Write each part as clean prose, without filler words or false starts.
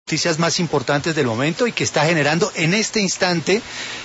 noticias más importantes del momento y que está generando en este instante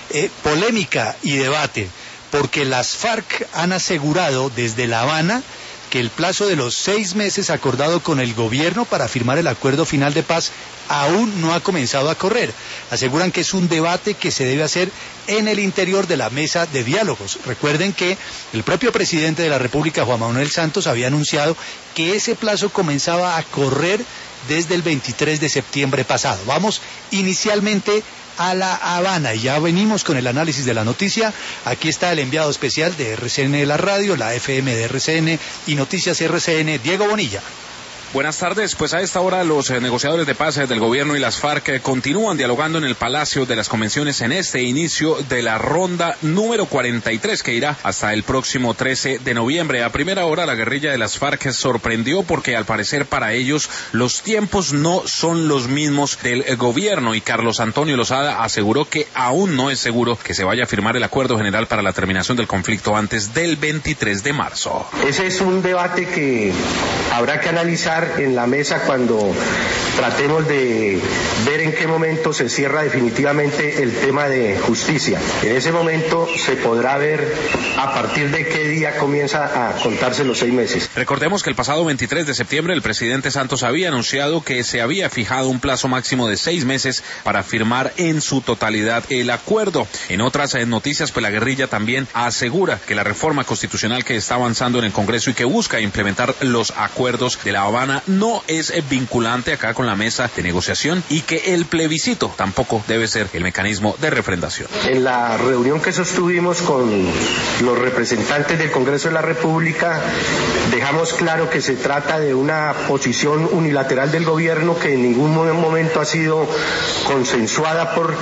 polémica y debate, porque las FARC han asegurado desde La Habana que el plazo de los 6 meses acordado con el gobierno para firmar el acuerdo final de paz aún no ha comenzado a correr. Aseguran que es un debate que se debe hacer en el interior de la mesa de diálogos. Recuerden que el propio presidente de la República, Juan Manuel Santos, había anunciado que ese plazo comenzaba a correr desde el 23 de septiembre pasado. Vamos inicialmente a La Habana y ya venimos con el análisis de la noticia. Aquí está el enviado especial de RCN de la radio, la FM de RCN y Noticias RCN, Diego Bonilla. Buenas tardes, pues a esta hora los negociadores de paz del gobierno y las FARC continúan dialogando en el Palacio de las Convenciones en este inicio de la ronda número 43 que irá hasta el próximo 13 de noviembre. A primera hora la guerrilla de las FARC sorprendió porque al parecer para ellos los tiempos no son los mismos del gobierno y Carlos Antonio Lozada aseguró que aún no es seguro que se vaya a firmar el acuerdo general para la terminación del conflicto antes del 23 de marzo. Ese es un debate que habrá que analizar en la mesa cuando tratemos de ver en qué momento se cierra definitivamente el tema de justicia. En ese momento se podrá ver a partir de qué día comienza a contarse los 6 meses. Recordemos que el pasado 23 de septiembre el presidente Santos había anunciado que se había fijado un plazo máximo de 6 meses para firmar en su totalidad el acuerdo. En otras noticias, pues la guerrilla también asegura que la reforma constitucional que está avanzando en el Congreso y que busca implementar los acuerdos de La Habana no es vinculante acá con la mesa de negociación y que el plebiscito tampoco debe ser el mecanismo de refrendación. En la reunión que sostuvimos con los representantes del Congreso de la República, dejamos claro que se trata de una posición unilateral del gobierno que en ningún momento ha sido consensuada por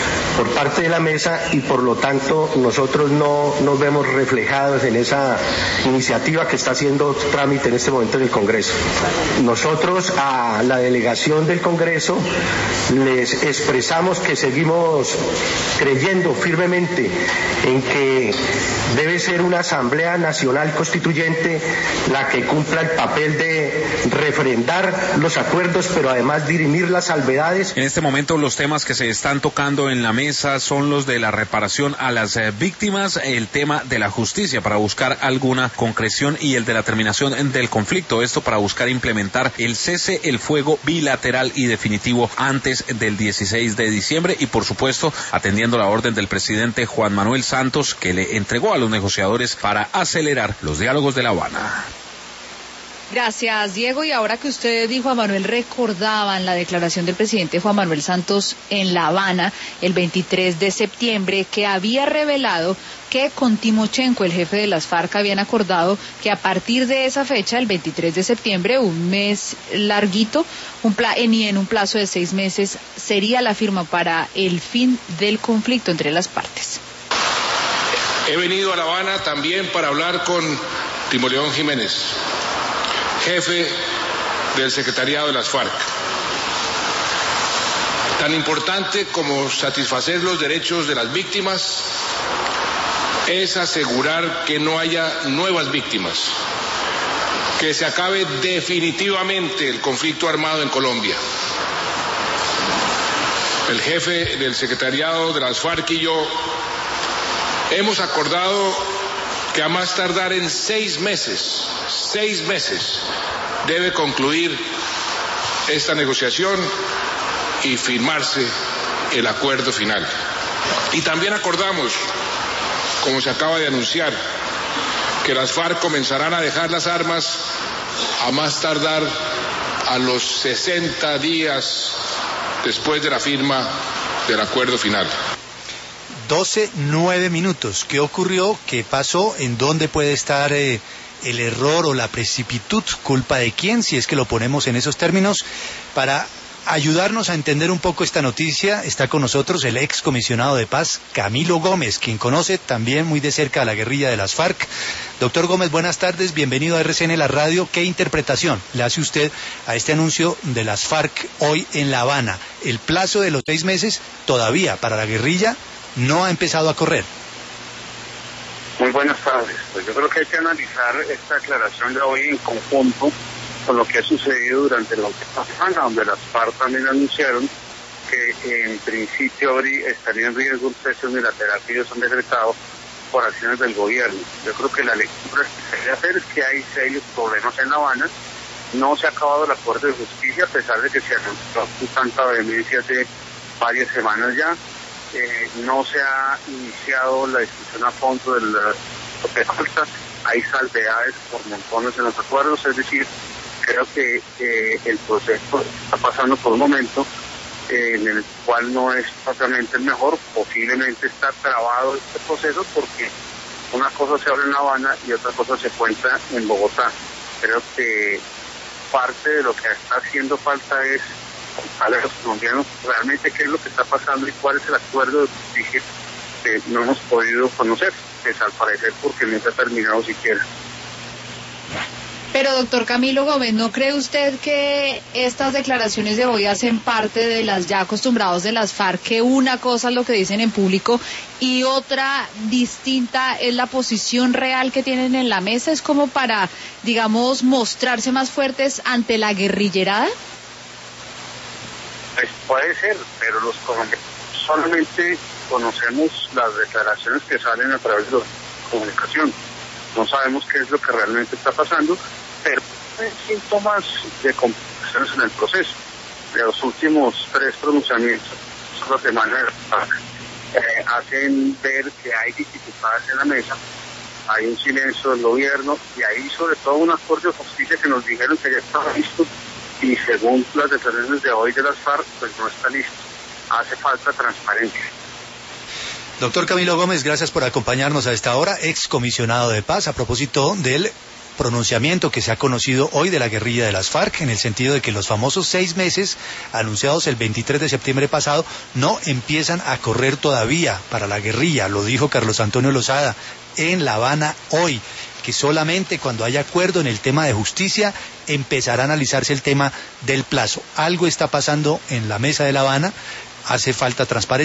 parte de la mesa y por lo tanto nosotros no nos vemos reflejados en esa iniciativa que está haciendo trámite en este momento en el Congreso. Nosotros a la delegación del Congreso les expresamos que seguimos creyendo firmemente en que debe ser una Asamblea Nacional Constituyente la que cumpla el papel de refrendar los acuerdos, pero además dirimir las salvedades. En este momento los temas que se están tocando en la mesa son los de la reparación a las víctimas, el tema de la justicia para buscar alguna concreción y el de la terminación del conflicto. Esto para buscar implementar el cese el fuego bilateral y definitivo antes del 16 de diciembre y por supuesto atendiendo la orden del presidente Juan Manuel Santos que le entregó a los negociadores para acelerar los diálogos de La Habana. Gracias, Diego. Y ahora que usted y Juan Manuel recordaban la declaración del presidente Juan Manuel Santos en La Habana el 23 de septiembre, que había revelado que con Timochenko, el jefe de las FARC, habían acordado que a partir de esa fecha, el 23 de septiembre, un mes larguito, y en un plazo de 6 meses, sería la firma para el fin del conflicto entre las partes. He venido a La Habana también para hablar con Timoleón Jiménez, jefe del secretariado de las FARC. Tan importante como satisfacer los derechos de las víctimas es asegurar que no haya nuevas víctimas, que se acabe definitivamente el conflicto armado en Colombia. El jefe del secretariado de las FARC y yo hemos acordado que a más tardar en 6 meses, debe concluir esta negociación y firmarse el acuerdo final. Y también acordamos, como se acaba de anunciar, que las FARC comenzarán a dejar las armas a más tardar a los 60 días después de la firma del acuerdo final. 12:09 minutos. ¿Qué ocurrió? ¿Qué pasó? ¿En dónde puede estar el error o la precipitud? ¿Culpa de quién? Si es que lo ponemos en esos términos. Para ayudarnos a entender un poco esta noticia, está con nosotros el ex comisionado de paz, Camilo Gómez, quien conoce también muy de cerca a la guerrilla de las FARC. Doctor Gómez, buenas tardes, bienvenido a RCN La Radio. ¿Qué interpretación le hace usted a este anuncio de las FARC hoy en La Habana? El plazo de los 6 meses todavía para la guerrilla no ha empezado a correr. Muy buenas tardes. Pues yo creo que hay que analizar esta aclaración de hoy en conjunto con lo que ha sucedido durante la última semana, donde las FARC también anunciaron que en principio estaría en riesgo un cese unilateral que ellos han decretado por acciones del gobierno. Yo creo que la lectura que se debe hacer es que hay serios problemas en La Habana. No se ha acabado el acuerdo de justicia, a pesar de que se anunció con tanta vehemencia hace varias semanas ya. No se ha iniciado la discusión a fondo de lo que falta. Hay salvedades por montones en los acuerdos, es decir, creo que el proceso está pasando por un momento en el cual no es totalmente el mejor. Posiblemente está trabado este proceso porque una cosa se habla en La Habana y otra cosa se cuenta en Bogotá. Creo que parte de lo que está haciendo falta es contarle a los colombianos realmente qué es lo que está pasando y cuál es el acuerdo de justicia que no hemos podido conocer, pues al parecer porque no se ha terminado siquiera. Pero doctor Camilo Gómez, ¿no cree usted que estas declaraciones de hoy hacen parte de las ya acostumbrados de las FARC, que una cosa es lo que dicen en público y otra distinta es la posición real que tienen en la mesa? ¿Es como para, digamos, mostrarse más fuertes ante la guerrillerada? Pues puede ser, pero los colombianos solamente conocemos las declaraciones que salen a través de la comunicación. No sabemos qué es lo que realmente está pasando, pero hay síntomas de complicaciones en el proceso. De los últimos 3 pronunciamientos esta semana hacen ver que hay dificultades en la mesa, hay un silencio del gobierno y hay sobre todo un acuerdo de justicia que nos dijeron que ya estaba listo y según las declaraciones de hoy de las FARC, pues no está listo. Hace falta transparencia. Doctor Camilo Gómez, gracias por acompañarnos a esta hora, excomisionado de paz, a propósito del pronunciamiento que se ha conocido hoy de la guerrilla de las FARC, en el sentido de que los famosos 6 meses anunciados el 23 de septiembre pasado no empiezan a correr todavía para la guerrilla. Lo dijo Carlos Antonio Lozada en La Habana hoy, que solamente cuando haya acuerdo en el tema de justicia empezará a analizarse el tema del plazo. Algo está pasando en la mesa de La Habana, hace falta transparencia.